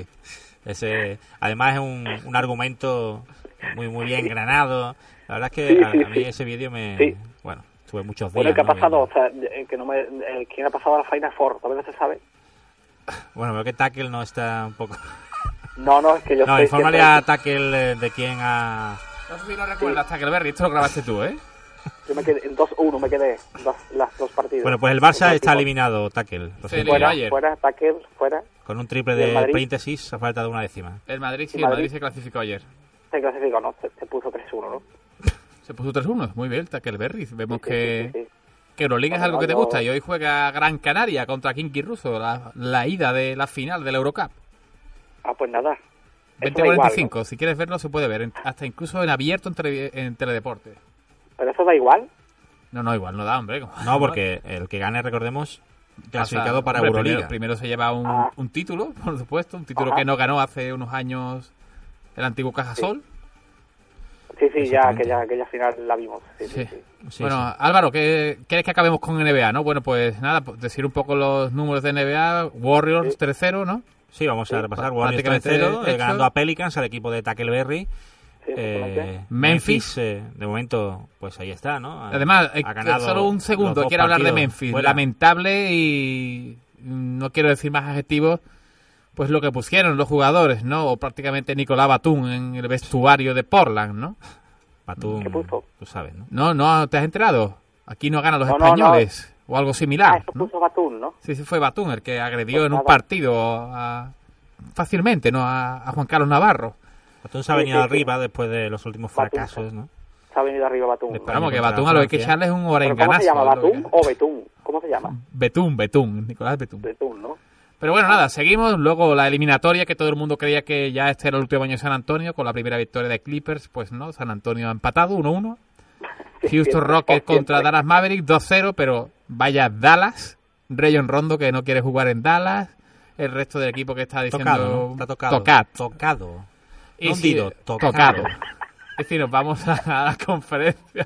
Ese, además es un argumento muy bien granado. La verdad es que Sí, a sí, mí sí. ese vídeo me... Sí. Bueno, tuve muchos días. Bueno, ¿qué ha ¿no? pasado? viendo. O sea, que no me, ¿quién ha pasado a la Final Four? ¿Todavía no se sabe? Bueno, veo que Tackle no está un poco... No, es que yo No, sé infórmale siempre- a Tackle de quién ha... No sé si lo recuerdas, Tackleberry. Esto lo grabaste tú, ¿eh? Yo me quedé en 2-1, me quedé las dos partidos. Bueno, pues el Barça Dos está equipos. eliminado, Tackle. Lo Sí, siento. eliminó Fuera, ayer. fuera, Tackle, fuera. Con un triple ¿Y el de Madrid? Príntesis a falta de una décima. El Madrid, sí, ¿Y el Madrid? Madrid se clasificó ayer. Se clasificó, ¿no? Se puso 3-1, ¿no? Se puso 3-1. Muy bien, Tackleberry. Vemos Sí, que... sí, sí. Que Euroliga es Bueno, algo que te yo- gusta y hoy juega Gran Canaria contra Kinky Russo, la ida de la final de la Eurocup. Ah, pues nada. Eso da igual, 20:45, si quieres verlo se puede ver, hasta incluso en abierto en Teledeporte. ¿no? Pero eso da igual. No, igual no da, hombre. No, porque el que gane, recordemos, clasificado para Hombre, Euroliga. Primero se lleva un título, por supuesto, un título Ajá. que no ganó hace unos años el antiguo Cajasol. Sí, ya, Exactamente. que ya final la vimos. Sí. Sí, Bueno, sí. Álvaro, ¿quieres que acabemos con NBA, no? Bueno, pues nada, pues decir un poco los números de NBA. Warriors Sí. 3-0, ¿no? Sí, vamos a repasar. Warriors prácticamente 3-0, hecho. ganando a Pelicans, al equipo de Tackleberry. Sí, exactamente. Memphis. De momento, pues ahí está, ¿no? Además, Ha ganado solo un los segundo, dos quiero hablar de partidos Memphis. fuera. Lamentable y no quiero decir más adjetivos, pues lo que pusieron los jugadores, ¿no? O prácticamente Nicolás Batum en el vestuario de Portland, ¿no? Batum, ¿Qué puso? tú sabes, ¿no? No, ¿te has enterado? Aquí no ganan los No, españoles o algo Ah, similar, esto ¿no? puso Batum, ¿no? Sí, fue Batum el que agredió Pues en un nada. partido fácilmente, ¿no? A Juan Carlos Navarro. Batum se ha Sí, venido sí, arriba después de los últimos Batum. fracasos, ¿no? Se ha venido arriba Batum. Después- Pero vamos, que contra Batum a lo que hay que Francia. echarle es un ¿Pero orenganazo. ¿Cómo se llama? es lo que- ¿Batum o Betún? ¿Cómo se llama? Betún, Nicolás Betún. Betún, ¿no? Pero bueno, nada, seguimos. Luego la eliminatoria, que todo el mundo creía que ya este era el último año de San Antonio, con la primera victoria de Clippers. Pues no, San Antonio ha empatado 1-1. Houston Siempre, Rockets por contra siempre. Dallas Mavericks 2-0, pero vaya Dallas, Rayon Rondo, que no quiere jugar en Dallas. El resto del equipo que está diciendo... Tocado, ¿no? Está tocado. Tocado. Y No si- hundido, tocado. Es decir, nos vamos a la conferencia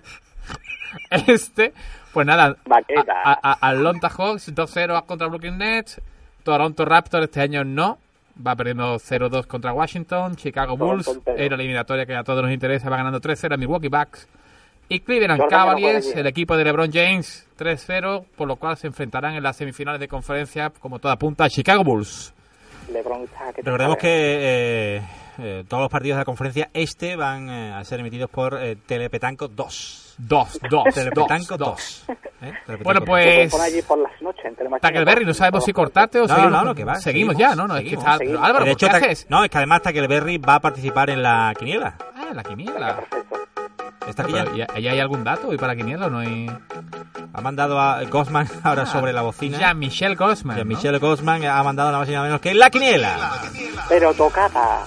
pues nada, Baqueta. Atlanta Hawks 2-0 contra Brooklyn Nets. Toronto Raptors este año no, va perdiendo 0-2 contra Washington. Chicago Bulls en la eliminatoria que a todos nos interesa, va ganando 3-0 a Milwaukee Bucks. Y Cleveland Jordan ya no Cavaliers, juega el equipo de LeBron James, 3-0, por lo cual se enfrentarán en las semifinales de conferencia, como toda punta, a Chicago Bulls. LeBron está que te Recordemos sabe. que todos los partidos de la conferencia van a ser emitidos por Telepetanco 2. 2. Telepetanco 2. Telepetanco Bueno, 2. pues... Pon allí por las noches en Telemachina. Tackleberry, no sabemos si cortarte o No, seguimos. no, que va. Seguimos ya, ¿no? Es que está... seguimos. Pero, Álvaro, De ¿por qué hecho, haces? no, es que además Tackleberry va a participar en la quiniela. Ah, la quiniela. Perfecto. Está aquí ya. Pero, ¿y hay algún dato hoy para la quiniela o no hay...? Ha mandado a Gosman ahora sobre la bocina. Jean-Michel Gosman, ¿no? Jean-Michel Gosman ha mandado nada más y nada menos que la quiniela. Pero tocada.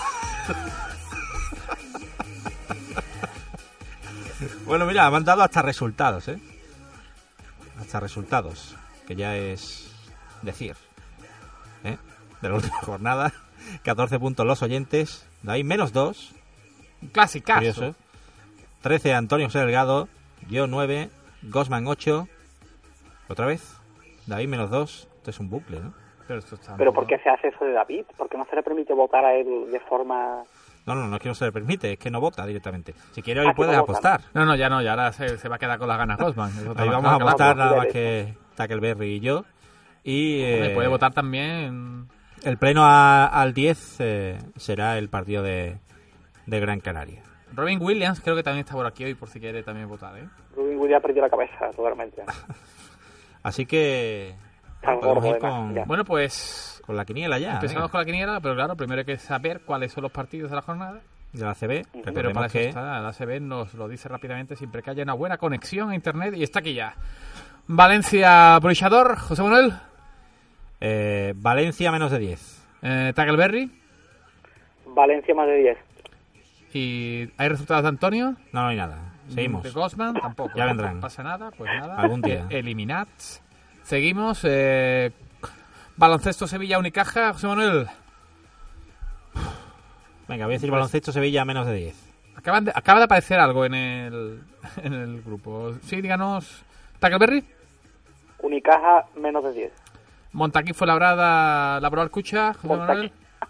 Bueno, mira, ha mandado hasta resultados, ¿eh? Hasta resultados, que ya es decir, ¿eh? De la última jornada, 14 puntos los oyentes, David -2, Un clasicazo. curioso, 13 Antonio José Delgado, yo 9, Gosman 8, otra vez, David -2, esto es un bucle, ¿no? Pero, esto está ¿Pero por qué se hace eso de David? ¿Por qué no se le permite votar a él de forma... No es que no se le permite, es que no vota directamente. Si quiere hoy Ah, que puedes no vota, apostar. No, ya ahora se va a quedar con las ganas Gosman. Eso está Ahí más vamos a claro que la apostar boca. nada más que Tackleberry y yo. Y Hombre, puede votar también... el pleno al 10 será el partido de Gran Canaria. Robin Williams creo que también está por aquí hoy, por si quiere también votar, ¿eh? Rubin Williams perdió la cabeza totalmente. Así que Tan podemos gordo ir de más, con, ya. Bueno, pues... con la quiniela ya. Empezamos venga. con la quiniela, pero claro, primero hay que saber cuáles son los partidos de la jornada. De la CB. Pero Recordemos para eso que está, la ACB nos lo dice rápidamente siempre que haya una buena conexión a internet y está aquí ya. Valencia Bruixador, José Manuel, Valencia -10. Tackleberry. Valencia más de 10. ¿Y hay resultados de Antonio? No hay nada. Seguimos. De Gosman, tampoco. Ya vendrán. No pasa nada, pues nada. Algún día. Eliminats. Seguimos. Baloncesto Sevilla Unicaja, José Manuel. Venga, voy a decir baloncesto Sevilla -10. Acaba de aparecer algo en el grupo. Sí, díganos. Tackleberry. Unicaja menos de 10. Montaquí Fuenlabrada, Laboral Cucha, José Manuel.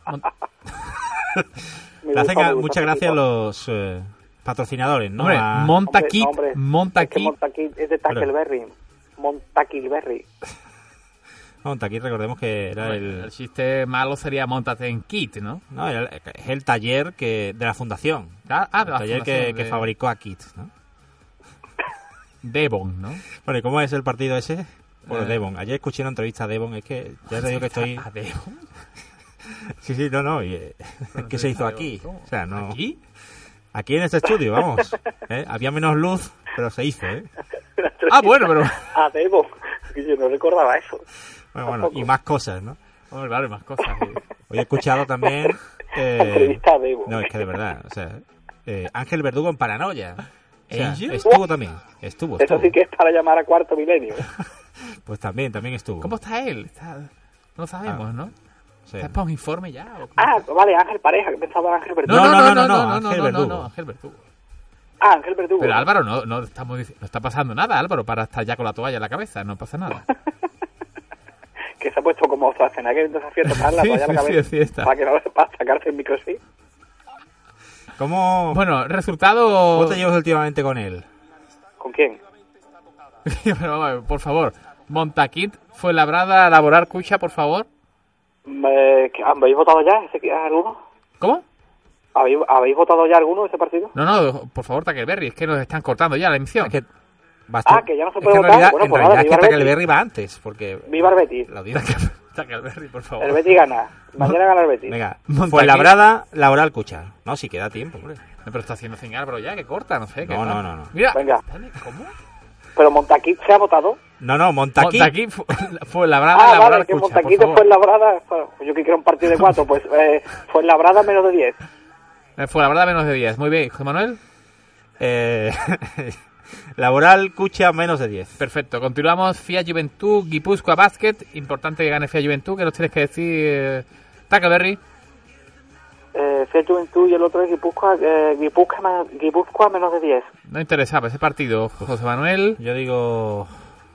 Le hacen muchas gracias los patrocinadores, ¿no? Hombre, A- Montaquí, Es que Montaquí. Montaquí es de Tackleberry. Montaquilberry. Montaquí, recordemos que era El chiste malo sería Montate en Kit, ¿no? No, es el taller de la fundación. De El la taller fundación que de fabricó a Kit, ¿no? Devon, ¿no? Bueno, ¿y cómo es el partido ese? Bueno, Eh. Devon. Ayer escuché una entrevista a Devon, es que ya te digo que estoy... ¿A Devon? Sí, no, y, ¿qué se hizo aquí? ¿Cómo? O sea, no... ¿Aquí? Aquí en este estudio, vamos. Había menos luz, pero se hizo, ¿eh? Ah, bueno, pero... Ah, Debo. Yo no recordaba eso. Bueno, y más cosas, ¿no? Hombre, claro, hay más cosas. Sí. Hoy he escuchado también... Entrevista a Debo. No, es que de verdad, o sea... Ángel Verdugo en Paranoia. O sea, ¿Angel? estuvo también. Estuvo. Eso sí que es para llamar a Cuarto Milenio. Pues también estuvo. ¿Cómo está él? No lo sabemos, ¿no? Sí. ¿Está para un informe ya? ¿O cómo Ah, está? vale, Ángel Pareja, que pensaba en Ángel Verdugo. No, Ángel Verdugo. Ángel Verdugo. Ah, Ángel Verdugo. Pero Álvaro, no está pasando nada, Álvaro, para estar ya con la toalla en la cabeza, no pasa nada. Que se ha puesto como Schwarzenegger en Desafío Total, la Sí, toalla en la sí, cabeza. sí, está. Para que no para sacarse el micro así. ¿Cómo Resultado... te llevas últimamente con él? ¿Con quién? Pero, vamos a ver, por favor, Montaquit, Fuenlabrada, Laboral Cucha, por favor. ¿Habéis votado ya alguno? ¿Cómo? ¿Habéis votado ya alguno ese partido? No, por favor, Tackleberry, es que nos están cortando ya la emisión. Es que Que ya no se es puede que en votar. realidad, Bueno, en pues realidad nada, es que viva el Betis. Tackleberry va antes, porque... Viva el Betis. La audiencia... Tackleberry, por favor. El Betis gana. Mañana gana el Betis. Venga, Montaquí. pues Labrada, Laboral Cucha. No, si queda tiempo, hombre. No, pero está haciendo sin Álvaro ya, que corta, no sé. No. Mira, Venga. ¿cómo? Pero Montaquí se ha votado. No, Montaquí. Montaquí, Fuenlabrada, Ah, Laboral vale, que Cucha, Montaquí por fue favor. en Labrada. Bueno, yo que quiero un partido de 4, pues fue en Labrada menos de 10. Fuenlabrada menos de 10. Muy bien, José Manuel. Laboral Cucha menos de 10. Perfecto. Continuamos. Fiat Juventud, Guipúzcoa Basket. Importante que gane Fiat Juventud. ¿Qué nos tienes que decir, Tackleberry? Fiat Juventud y el otro es Guipúzcoa menos de 10. No interesaba ese partido. José Manuel. Yo digo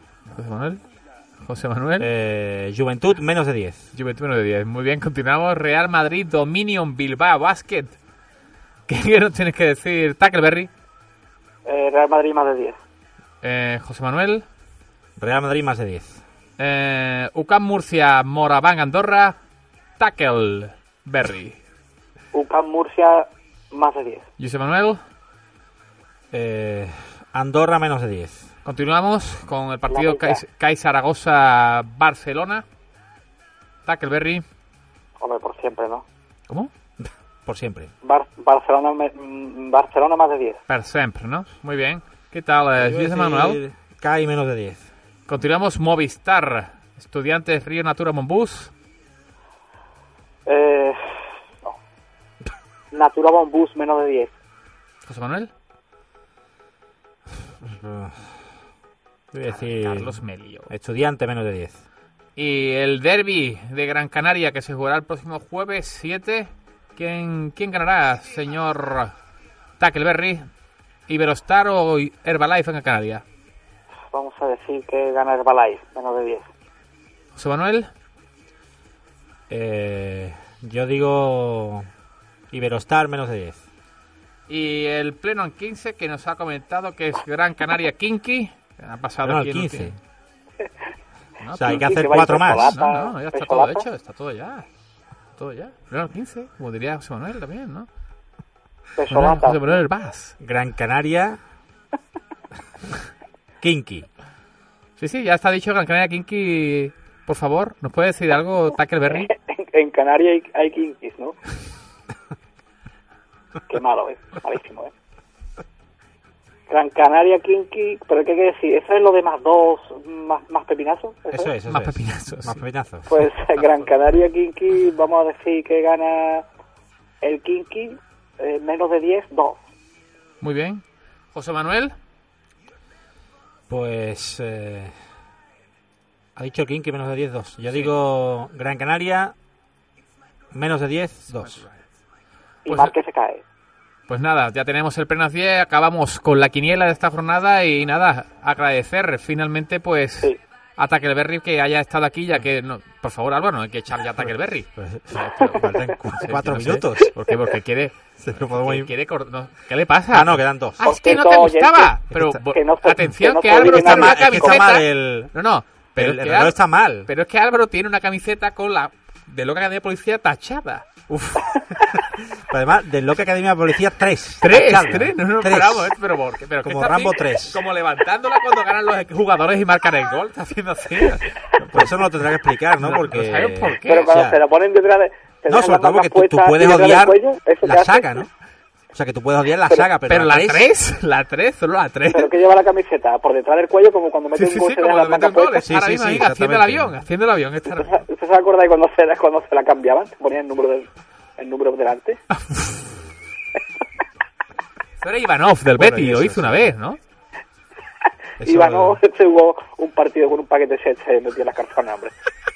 José Manuel. Juventud menos de 10. Juventud menos de 10. Muy bien, continuamos. Real Madrid, Dominion, Bilbao, Basket. ¿Qué nos tienes que decir, Tackleberry? Real Madrid más de 10. José Manuel. Real Madrid más de 10. UCAM Murcia, Moraván, Andorra, Tackleberry. UCAM Murcia más de 10. José Manuel. Andorra menos de 10. Continuamos con el partido La mitad. CAI Zaragoza, Barcelona. Tackleberry. Hombre, por siempre, ¿no? ¿Cómo? Por siempre. Barcelona más de 10. Per sempre, ¿no? Muy bien. ¿Qué tal, José Manuel? CAI menos de 10. Continuamos. Movistar, Estudiantes, Río Natura, Monbus. No. Natura Bombus menos de 10. José Manuel. Voy a decir Carlos Melio. Estudiante menos de 10. Y el derbi de Gran Canaria que se jugará el próximo jueves 7. ¿Quién ganará, señor Tackleberry? ¿Iberostar o Herbalife en Gran Canaria? Vamos a decir que gana Herbalife menos de 10. José Manuel. Yo digo Iberostar menos de 10. Y el pleno en 15 que nos ha comentado que es Gran Canaria Kinky. Ha pasado No, aquí el en 15. No, O sea, hay que Kinky, hacer que va a 4 ir más. Pesolata. no, ya está Pesolata. todo hecho, está todo ya. Todo ya. Pleno en 15, como diría José Manuel también, ¿no? Pesolata. José Manuel Herbaz. Gran Canaria Kinky. Sí, ya está dicho Gran Canaria Kinky. Por favor, ¿nos puede decir algo, Tackleberry? En Canarias hay kinkis, ¿no? Qué malo, malísimo, Gran Canaria Kinky, pero ¿qué quiere decir? ¿Eso es lo de más 2, más pepinazo? Eso es. Más pepinazos. Más Sí. pepinazos. Pues Gran Canaria Kinky, vamos a decir que gana el Kinky menos de 10, 2. Muy bien. José Manuel. Pues ha dicho Kinky menos de 10, 2. Yo digo Gran Canaria menos de 10, 2. Y Pues- Márquez se cae. Pues nada, ya tenemos el pleno 10, acabamos con la quiniela de esta jornada y nada, agradecer finalmente pues Sí. a Tackleberry que haya estado aquí, ya que, no, por favor Álvaro, no hay que echar ya a Tackleberry. Faltan 4 Yo no sé. minutos. ¿Por qué? Porque quiere... Lo podemos ir- ¿Qué le pasa? Ah, no, quedan 2. Ah, es que no Por te cierto, gustaba. oyente, Pero que no se- atención, que no que se Álvaro olviden tiene nada. una Es que está camiseta. mal el... No, pero el es que reloj está mal. Pero es que Álvaro tiene una camiseta con la de Loca Academia de Policía tachada. Uf. Además, del Loca Academia de Policía 3. Tres, Tachada. no Tres. paramos, pero ¿por qué? Pero ¿qué Como está Rambo así? 3. Como levantándola cuando ganan los jugadores y marcan el gol, está haciendo así. Por eso no lo tendrá que explicar, ¿no? No, Porque... no sabes por qué. Pero cuando o sea, se la ponen detrás de... se No, dejan sobre las todo porque mangas tú puestas puedes detrás del odiar cuello, ¿eso la qué hace? saga, ¿no? O sea, que tú puedes odiar la saga, pero la tres... 3, la 3, solo la 3. Pero que lleva la camiseta por detrás del cuello, como cuando mete Sí, un gol se como deja las le mete mangas un gol. puestas. Sí, Ahora sí, mismo, sí, venga, haciendo el exactamente. avión, haciendo el avión. ¿Usted se acuerda de cuando se la cambiaban? Se ponían el número delante. Eso era Ivanov del Bueno, Betis, y lo eso, hizo una sí. vez, ¿no? Eso- Ivanov se jugó un partido con un paquete de sets, se metió en la cartona, hombre.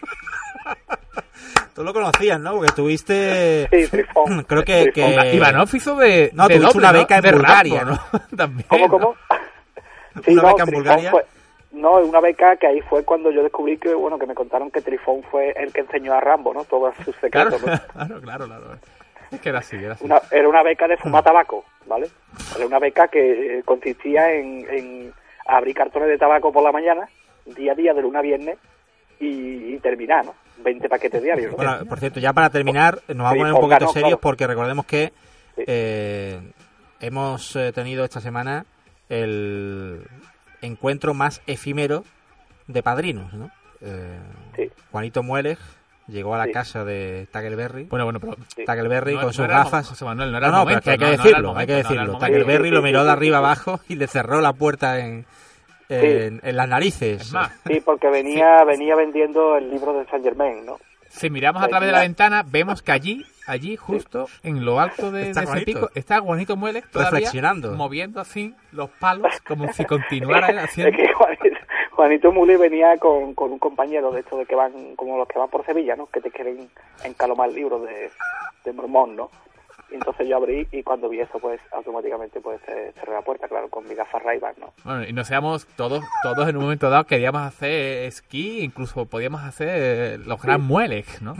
Tú lo conocías, ¿no? Porque tuviste... Sí, Trifón. Creo que... Trifón. Ivanov hizo de No, de tuviste doble, una ¿no? beca en De Bulgaria, Rambo, ¿no? También, ¿Cómo? ¿no? Una beca en Trifón Bulgaria. No, una beca que ahí fue cuando yo descubrí que, bueno, que me contaron que Trifón fue el que enseñó a Rambo, ¿no? Todos sus Claro, secretos, ¿no? claro. Es que era así, era así. Era una beca de fumar tabaco, ¿vale? Era una beca que consistía en abrir cartones de tabaco por la mañana, día a día, de lunes a viernes, y terminar, ¿no? 20 paquetes diarios, ¿no? Bueno, por cierto, ya para terminar, nos vamos a poner un Trifón poquito ganó, serios claro. porque recordemos que Sí. hemos tenido esta semana el encuentro más efímero de padrinos, ¿no? Sí. Juanito Mueleg llegó a la Sí. casa de Tackleberry. Bueno, pero... Sí. Tackleberry con sus era el gafas. José Manuel, no era el No, pero momento. es que hay que no era el decirlo, hay que momento, no era el decirlo. momento. Tackleberry Sí, lo sí, miró sí, de sí, arriba sí. abajo y le cerró la puerta en las narices. Es más, Sí, porque venía vendiendo el libro de Saint Germain, ¿no? Si miramos a través de la ventana, vemos que allí justo en lo alto de Está ese Juanito. pico, está Juanito Mueles todavía Reflexionando. moviendo así los palos como si continuara él Es haciendo... que Juanito Mule venía con un compañero de estos de que van, como los que van por Sevilla, ¿no? Que te quieren encalomar libros de Mormón, ¿no? Y entonces yo abrí y cuando vi eso, pues automáticamente pues cerré la puerta, claro, con mi gafas Ray-Ban, ¿no? Bueno, y nos seamos todos en un momento dado queríamos hacer esquí, incluso podíamos hacer los Gran Mueles, ¿no?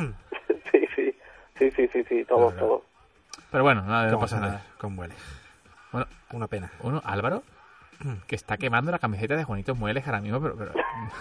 Sí, todos. Pero bueno, no ¿Cómo pasa se nada. hace con Mueles? Bueno, Una pena. Álvaro, que está quemando la camiseta de Juanito Mueles ahora mismo, pero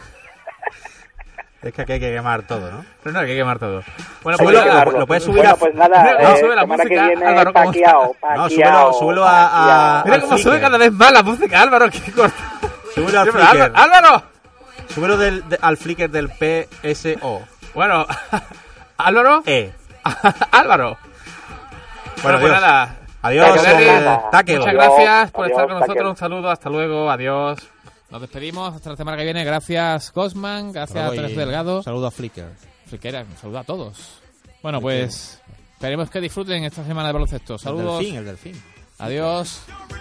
Es que aquí hay que quemar todo, ¿no? no, hay que quemar todo. Bueno, Súbelo, pues nada, lo puedes subir bueno, a... pues nada, No, sube la semana música, que viene Álvaro, ¿cómo paqueado. No, súbelo a- mira al cómo sube Flickr. cada vez más la música, Álvaro, que corta. Súbelo al Sí, pero Flickr. ¡Álvaro! Súbelo al Flickr del PSO. Bueno, Álvaro. Álvaro. Bueno, pues adiós. nada. Adiós, Taqueo. Muchas Adiós, gracias por estar con adiós, nosotros. Taqueo. Un saludo, hasta luego, adiós. Nos despedimos hasta la semana que viene. Gracias, Cosman. Gracias, Luego, y Teresa Delgado. Saludo a Flickr. Flickera, un saludo a todos. Bueno, pues esperemos que disfruten esta semana de baloncesto. Saludos. El delfín. Adiós. Don't